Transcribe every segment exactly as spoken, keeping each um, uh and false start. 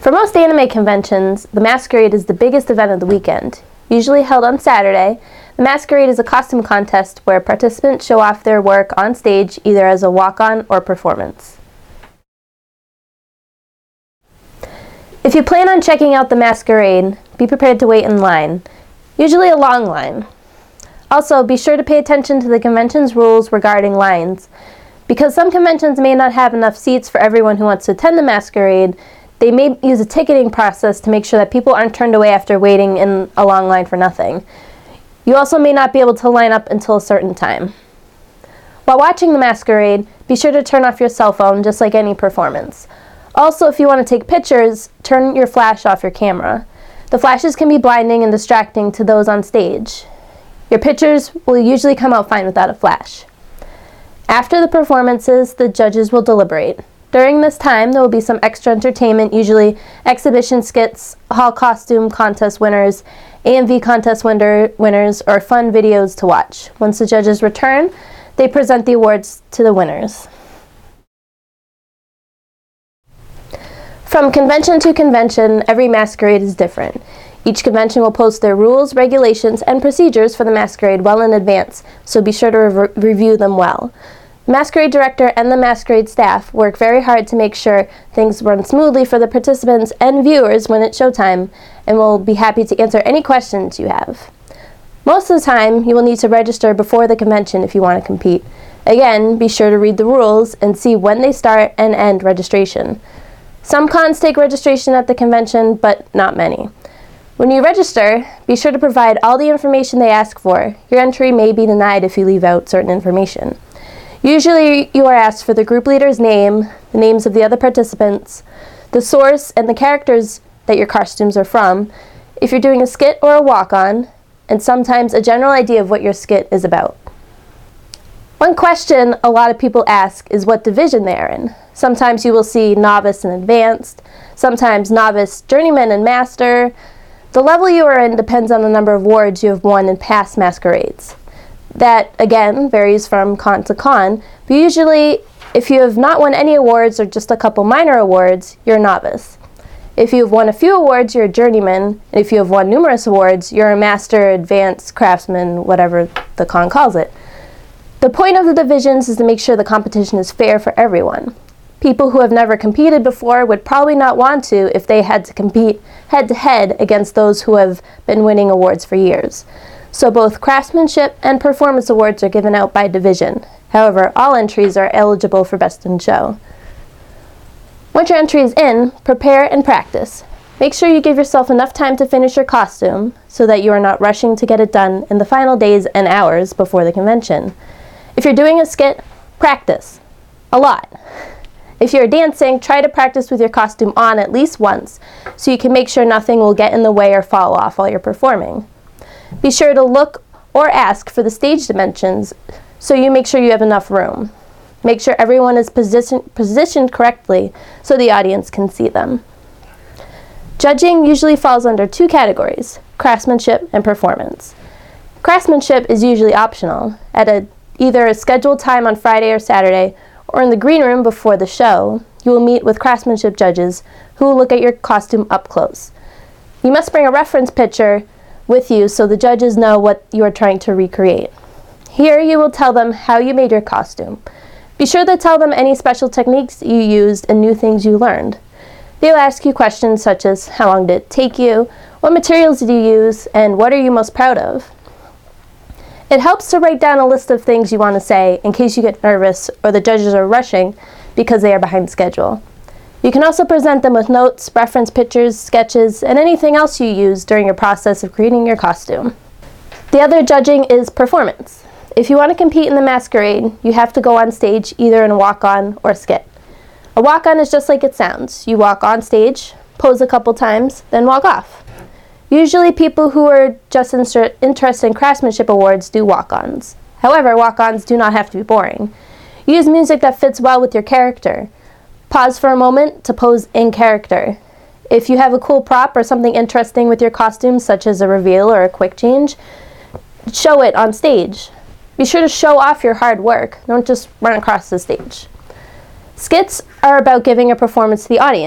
For most anime conventions, the Masquerade is the biggest event of the weekend. Usually held on Saturday, the Masquerade is a costume contest where participants show off their work on stage either as a walk-on or performance. If you plan on checking out the Masquerade, be prepared to wait in line, usually a long line. Also, be sure to pay attention to the convention's rules regarding lines. Because some conventions may not have enough seats for everyone who wants to attend the Masquerade, they may use a ticketing process to make sure that people aren't turned away after waiting in a long line for nothing. You also may not be able to line up until a certain time. While watching the Masquerade, be sure to turn off your cell phone just like any performance. Also, if you want to take pictures, turn your flash off your camera. The flashes can be blinding and distracting to those on stage. Your pictures will usually come out fine without a flash. After the performances, the judges will deliberate. During this time, there will be some extra entertainment, usually exhibition skits, hall costume contest winners, A M V contest winner, winners, or fun videos to watch. Once the judges return, they present the awards to the winners. From convention to convention, every Masquerade is different. Each convention will post their rules, regulations, and procedures for the Masquerade well in advance, so be sure to re- review them well. The Masquerade director and the Masquerade staff work very hard to make sure things run smoothly for the participants and viewers when it's showtime, and will be happy to answer any questions you have. Most of the time, you will need to register before the convention if you want to compete. Again, be sure to read the rules and see when they start and end registration. Some cons take registration at the convention, but not many. When you register, be sure to provide all the information they ask for. Your entry may be denied if you leave out certain information. Usually, you are asked for the group leader's name, the names of the other participants, the source and the characters that your costumes are from, if you're doing a skit or a walk-on, and sometimes a general idea of what your skit is about. One question a lot of people ask is what division they are in. Sometimes you will see novice and advanced, sometimes novice, journeyman, and master. The level you are in depends on the number of awards you have won in past masquerades. That, again, varies from con to con, but usually, if you have not won any awards or just a couple minor awards, you're a novice. If you have won a few awards, you're a journeyman, and if you have won numerous awards, you're a master, advanced, craftsman, whatever the con calls it. The point of the divisions is to make sure the competition is fair for everyone. People who have never competed before would probably not want to if they had to compete head-to-head against those who have been winning awards for years. So both craftsmanship and performance awards are given out by division. However, all entries are eligible for Best in Show. Once your entry is in, prepare and practice. Make sure you give yourself enough time to finish your costume so that you are not rushing to get it done in the final days and hours before the convention. If you're doing a skit, practice. A lot. If you're dancing, try to practice with your costume on at least once so you can make sure nothing will get in the way or fall off while you're performing. Be sure to look or ask for the stage dimensions so you make sure you have enough room. Make sure everyone is position- positioned correctly so the audience can see them. Judging usually falls under two categories, craftsmanship and performance. Craftsmanship is usually optional. At a, either a scheduled time on Friday or Saturday, or in the green room before the show, you will meet with craftsmanship judges who will look at your costume up close. You must bring a reference picture with you so the judges know what you are trying to recreate. Here you will tell them how you made your costume. Be sure to tell them any special techniques you used and new things you learned. They will ask you questions such as how long did it take you, what materials did you use, and what are you most proud of. It helps to write down a list of things you want to say in case you get nervous or the judges are rushing because they are behind schedule. You can also present them with notes, reference pictures, sketches, and anything else you use during your process of creating your costume. The other judging is performance. If you want to compete in the Masquerade, you have to go on stage either in a walk-on or skit. A walk-on is just like it sounds. You walk on stage, pose a couple times, then walk off. Usually people who are just inter- interested in craftsmanship awards do walk-ons. However, walk-ons do not have to be boring. Use music that fits well with your character. Pause for a moment to pose in character. If you have a cool prop or something interesting with your costume, such as a reveal or a quick change, show it on stage. Be sure to show off your hard work. Don't just run across the stage. Skits are about giving a performance to the audience.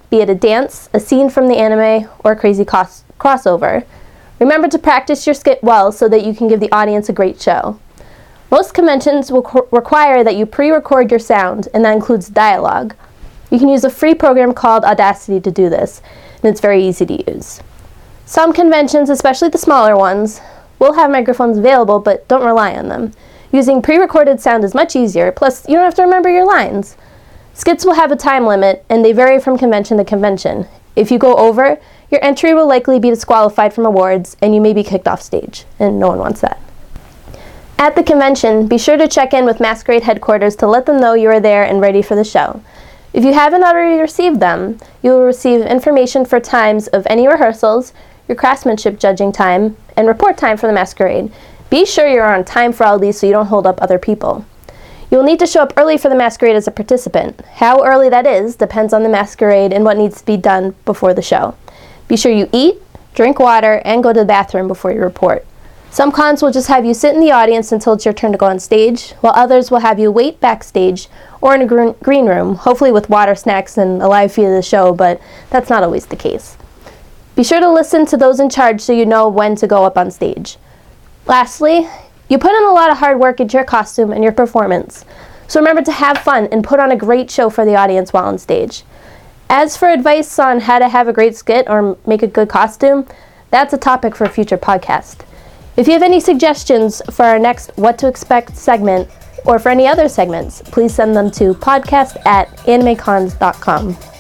be it a dance, a scene from the anime, or a crazy cos- crossover. Remember to practice your skit well so that you can give the audience a great show. Most conventions will co- require that you pre-record your sound, and that includes dialogue. You can use a free program called Audacity to do this, and it's very easy to use. Some conventions, especially the smaller ones, will have microphones available, but don't rely on them. Using pre-recorded sound is much easier, plus you don't have to remember your lines. Skits will have a time limit, and they vary from convention to convention. If you go over, your entry will likely be disqualified from awards, and you may be kicked off stage, and no one wants that. At the convention, be sure to check in with Masquerade headquarters to let them know you are there and ready for the show. If you haven't already received them, you will receive information for times of any rehearsals, your craftsmanship judging time, and report time for the Masquerade. Be sure you're on time for all these so you don't hold up other people. You will need to show up early for the Masquerade as a participant. How early that is depends on the Masquerade and what needs to be done before the show. Be sure you eat, drink water, and go to the bathroom before you report. Some cons will just have you sit in the audience until it's your turn to go on stage, while others will have you wait backstage or in a green, green room, hopefully with water, snacks, and a live feed of the show, but that's not always the case. Be sure to listen to those in charge so you know when to go up on stage. Lastly, you put in a lot of hard work into your costume and your performance, so remember to have fun and put on a great show for the audience while on stage. As for advice on how to have a great skit or make a good costume, that's a topic for a future podcast. If you have any suggestions for our next What to Expect segment, or for any other segments, please send them to podcast at animecons dot com.